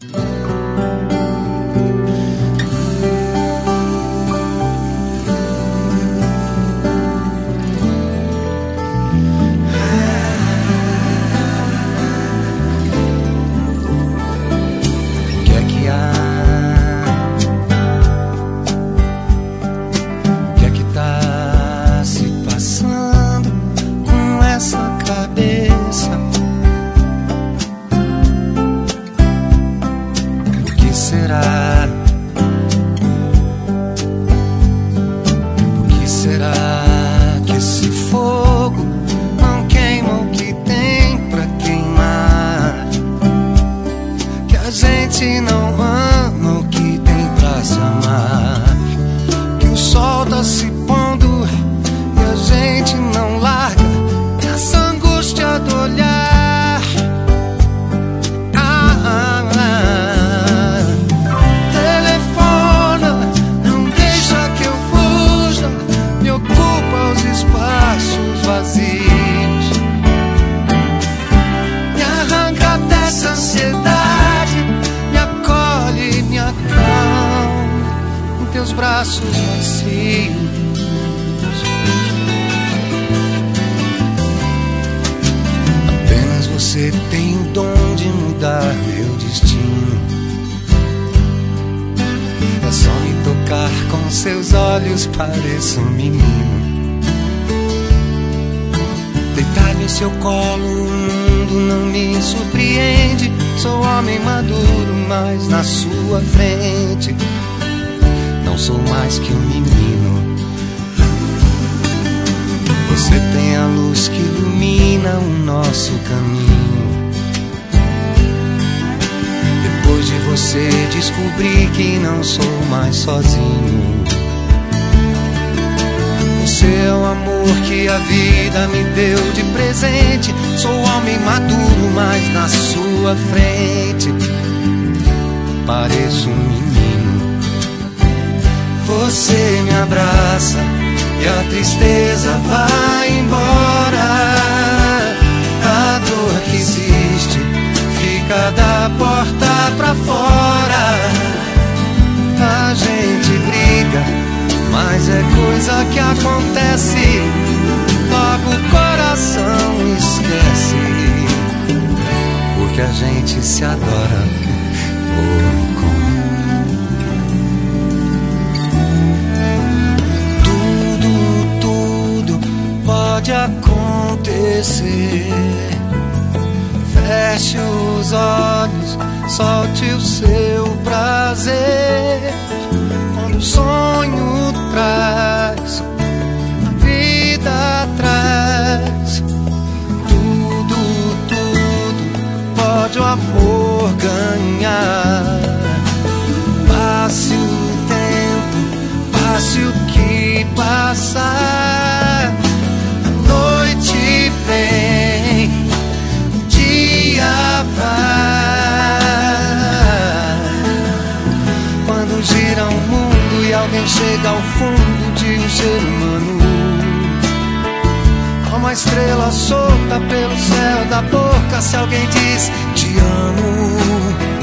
Pareço um menino. Deitar em seu colo, o mundo não me surpreende. Sou homem maduro, mas na sua frente não sou mais que um menino. Você tem a luz que ilumina o nosso caminho. Depois de você descobri que não sou mais sozinho. Você é o amor que a vida me deu de presente. Sou homem maduro, mas na sua frente pareço um menino. Você me abraça e a tristeza vai embora. A dor que existe fica da porta pra fora. A gente briga, mas é coisa que acontece. Logo o coração esquece, porque a gente se adora pouco. Tudo pode acontecer. Feche os olhos, solte o seu prazer. Quando o sonho traz, a vida traz. Tudo pode o amor ganhar. Passe o tempo, passe o que passar. A noite vem, o dia vai. Quando gira o mundo e alguém chega ao fundo de um ser humano, há uma estrela solta pelo céu da boca. Se alguém diz te amo,